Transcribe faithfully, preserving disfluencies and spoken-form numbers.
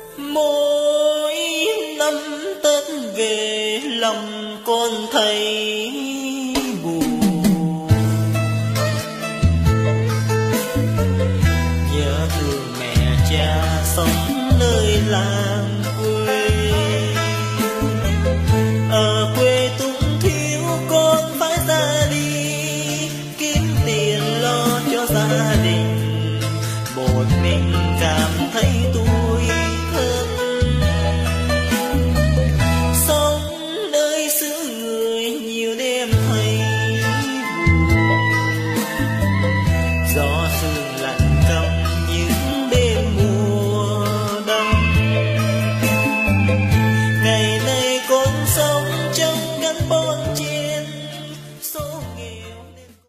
Mỗi năm Tết về lòng con thấy buồn, nhớ thương mẹ cha sống nơi làng